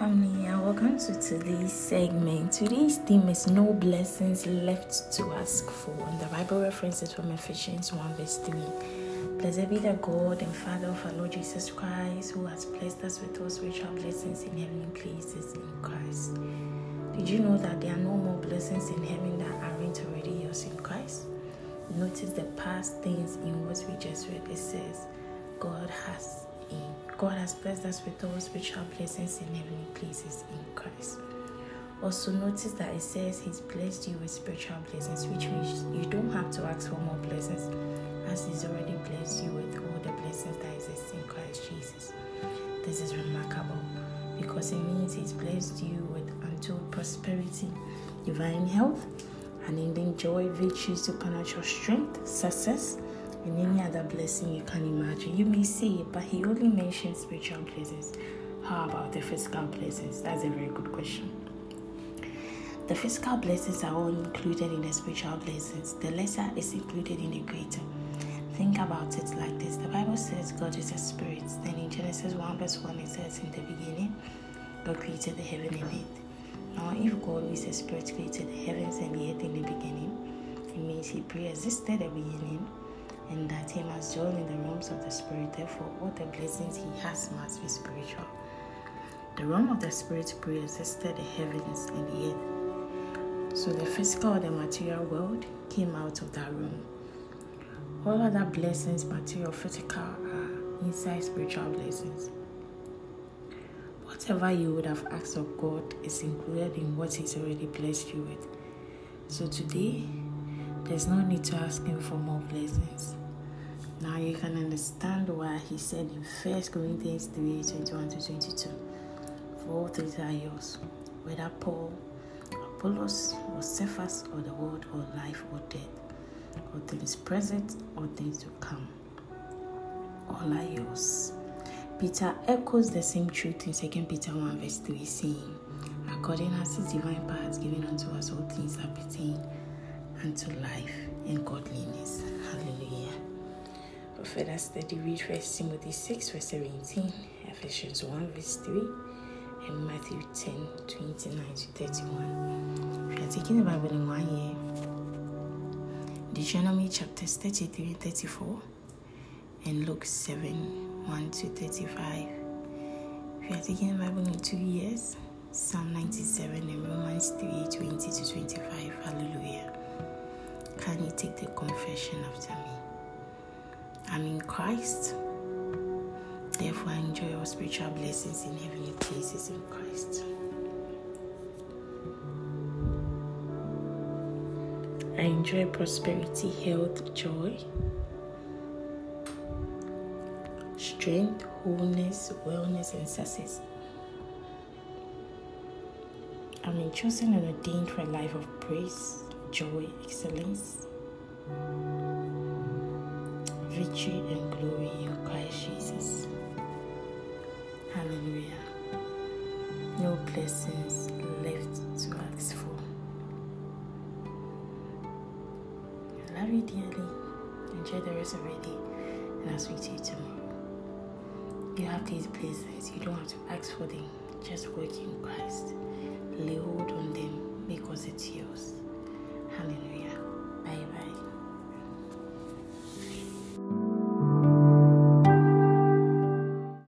family, and welcome to today's segment. Today's theme is no blessings left to ask for, and the Bible reference is from Ephesians 1 verse 3. Blessed be the God and Father of our Lord Jesus Christ, who has blessed us with all spiritual blessings in heavenly places in Christ. Did you know that there are no more blessings in heaven that aren't already yours in Christ? Notice the past things in what we just read. It says, God has blessed us with all spiritual blessings in heavenly places in Christ. Also notice that it says He's blessed you with spiritual blessings, which means you don't have to ask for more blessings, as He's already blessed you with all the blessings that exist in Christ Jesus. This is remarkable because it means He's blessed you with untold prosperity, divine health, unending joy, virtue, supernatural strength, success, and any other blessing you can imagine. You may say, but He only mentions spiritual blessings. How about the physical blessings? That's a very good question. The physical blessings are all included in the spiritual blessings. The lesser is included in the greater. Think about it like this. The Bible says God is a spirit. Then in Genesis 1 verse 1 it says, in the beginning, God created the heaven and earth. Now, if God, who is a spirit, created the heavens and the earth in the beginning, it means He pre-existed the beginning, and that He must dwell in the realms of the Spirit. Therefore, all the blessings He has must be spiritual. The realm of the Spirit pre-existed the heavens and the earth. So the physical or the material world came out of that realm. All other blessings, material, physical, are inside spiritual blessings. Whatever you would have asked of God is included in what He's already blessed you with. So today, there's no need to ask Him for more blessings. Now you can understand why He said in 1 Corinthians 3:21-22, for all things are yours, whether Paul, Apollos, or Cephas, or the world, or life, or death, or things present, or things to come. All are yours. Peter echoes the same truth in 2 Peter 1 verse 3, saying, according as His divine power has given unto us all things that pertain unto life and godliness. Hallelujah. For further study, read 1 Timothy 6 verse 17, Ephesians 1 verse 3, and Matthew 10:29-31. If you are taking the Bible in 1 year, Deuteronomy chapters 33 and 34, and Luke 7:1-35. If you are taking the Bible in 2 years, Psalm 97 and Romans 3:20-25. Hallelujah. Can you take the confession after me? I'm in Christ. Therefore, I enjoy all spiritual blessings in heavenly places in Christ. I enjoy prosperity, health, joy, strength, wholeness, wellness, and success. I'm been chosen and ordained for a life of praise, joy, excellence, victory, and glory in Christ Jesus. Hallelujah. No blessings left to ask for. I love you dearly. Enjoy the rest of your day, and I'll speak to you tomorrow. You have these blessings. You don't have to ask for them. Just work in Christ. Lay hold on them because it's yours. Hallelujah.